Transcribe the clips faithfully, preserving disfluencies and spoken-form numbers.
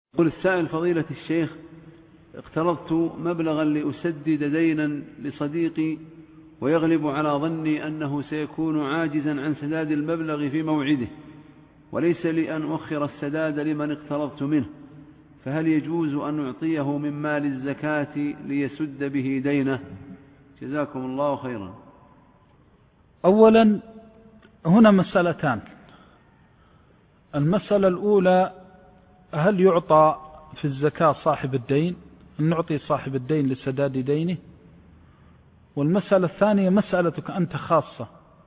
يقول السائل: فضيلة الشيخ، اقترضت مبلغا لأسدد دينا لصديقي، ويغلب على ظني أنه سيكون عاجزا عن سداد المبلغ في موعده، وليس لي أن أؤخر السداد لمن اقترضت منه، فهل يجوز أن أعطيه من مال الزكاة ليسد به دينه؟ جزاكم الله خيرا. أولا، هنا مسألتان. المسألة الأولى: هل يعطى في الزكاة صاحب الدين؟ أن نعطي صاحب الدين لسداد دينه؟ والمسألة الثانية مسألتك أنت خاصة.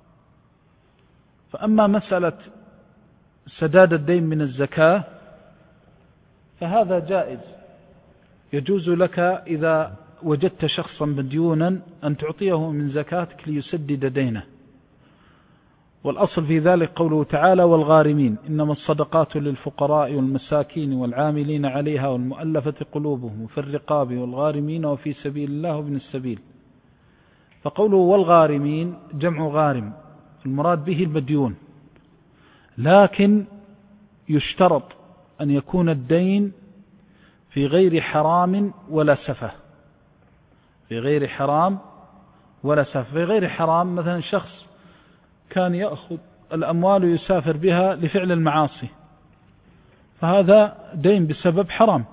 فأما مسألة سداد الدين من الزكاة فهذا جائز، يجوز لك إذا وجدت شخصا مديونا أن تعطيه من زكاتك ليسدد دينه. والأصل في ذلك قوله تعالى: والغارمين إنما الصدقات للفقراء والمساكين والعاملين عليها والمؤلفة قلوبهم وفي الرقاب والغارمين وفي سبيل الله وابن السبيل. فقوله والغارمين جمع غارم، المراد به المديون، لكن يشترط أن يكون الدين في غير حرام ولا سفه. في غير حرام ولا سفه. في غير حرام مثلا شخص كان يأخذ الأموال ويسافر بها لفعل المعاصي، فهذا دين بسبب حرام.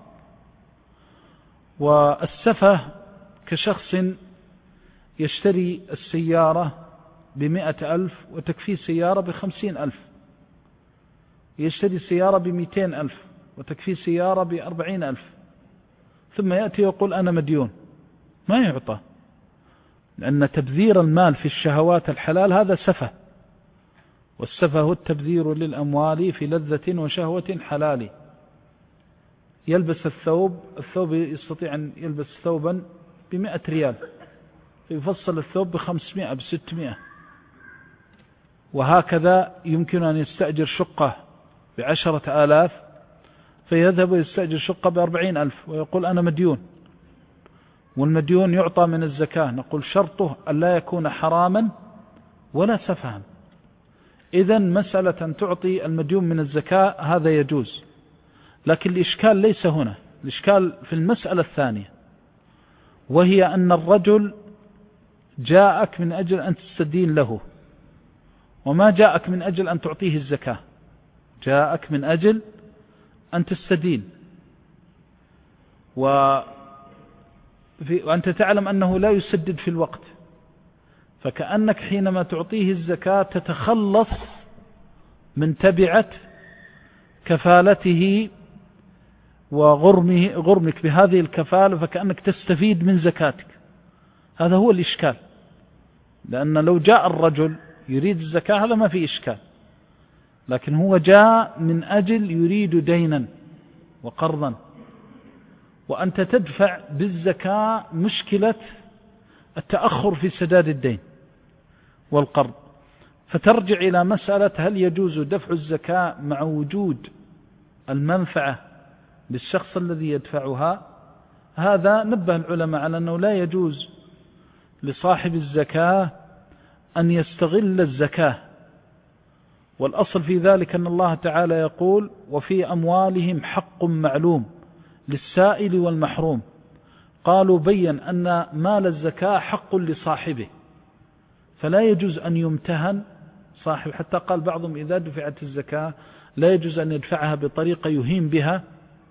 والسفه كشخص يشتري السيارة بمئة ألف وتكفي سيارة بخمسين ألف، يشتري سيارة بمئتين ألف وتكفي سيارة بأربعين ألف، ثم يأتي ويقول أنا مديون، ما يعطى، لأن تبذير المال في الشهوات الحلال هذا سفه، والسفه هو التبذير للأموال في لذة وشهوة حلال. يلبس الثوب الثوب يستطيع أن يلبس ثوبا بمئة ريال، يفصل الثوب بخمسمائة بستمائة، وهكذا يمكن أن يستأجر شقة بعشرة آلاف فيذهب ويستأجر شقة بأربعين ألف ويقول أنا مديون. والمديون يعطى من الزكاة، نقول شرطه أن لا يكون حراما ولا سفها. إذن مسألة أن تعطي المديون من الزكاة هذا يجوز، لكن الإشكال ليس هنا، الإشكال في المسألة الثانية، وهي أن الرجل جاءك من أجل أن تستدين له، وما جاءك من أجل أن تعطيه الزكاة، جاءك من أجل أن تستدين، وأنت تعلم أنه لا يسدد في الوقت، فكأنك حينما تعطيه الزكاة تتخلص من تبعة كفالته وغرمه غرمك بهذه الكفالة، فكأنك تستفيد من زكاتك. هذا هو الإشكال، لأن لو جاء الرجل يريد الزكاة هذا ما في إشكال، لكن هو جاء من أجل يريد دينا وقرضا، وأنت تدفع بالزكاة مشكلة التأخر في سداد الدين والقرض. فترجع إلى مسألة هل يجوز دفع الزكاة مع وجود المنفعة للشخص الذي يدفعها. هذا نبه العلماء على أنه لا يجوز لصاحب الزكاة أن يستغل الزكاة، والأصل في ذلك أن الله تعالى يقول: وفي أموالهم حق معلوم للسائل والمحروم. قالوا بين أن مال الزكاة حق لصاحبه، فلا يجوز أن يمتهن صاحب، حتى قال بعضهم إذا دفعت الزكاة لا يجوز أن يدفعها بطريقة يهين بها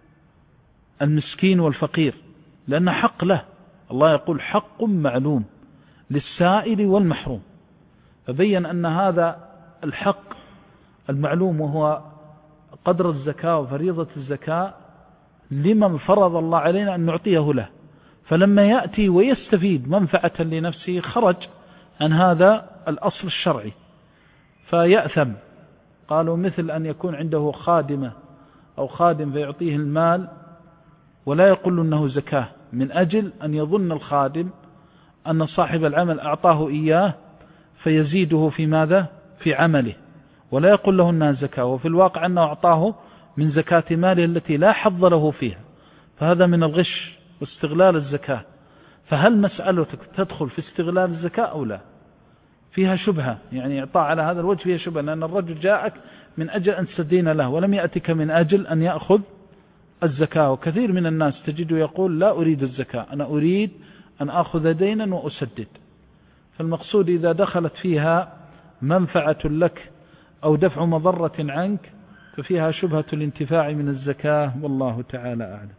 المسكين والفقير، لأن حق له. الله يقول حق معلوم للسائل والمحروم، فبين أن هذا الحق المعلوم وهو قدر الزكاة وفريضة الزكاة لمن فرض الله علينا أن نعطيه له، فلما يأتي ويستفيد منفعة لنفسه خرج عن هذا الأصل الشرعي فيأثم. قالوا مثل أن يكون عنده خادمة أو خادم فيعطيه المال ولا يقول أنه زكاة، من أجل أن يظن الخادم أن صاحب العمل أعطاه إياه فيزيده في ماذا؟ في عمله، ولا يقول له أنها زكاة، وفي الواقع أنه أعطاه من زكاة ماله التي لا حظ له فيها، فهذا من الغش واستغلال الزكاة. فهل مسألتك تدخل في استغلال الزكاة أو لا؟ فيها شبهة، يعني إعطاء على هذا الوجه فيها شبهة، لأن الرجل جاءك من أجل أن تستدين له ولم يأتك من أجل أن يأخذ الزكاة. وكثير من الناس تجده يقول لا أريد الزكاة، أنا أريد أن أخذ دينا وأسدد. فالمقصود إذا دخلت فيها منفعة لك أو دفع مضرة عنك ففيها شبهة الانتفاع من الزكاة، والله تعالى أعلم.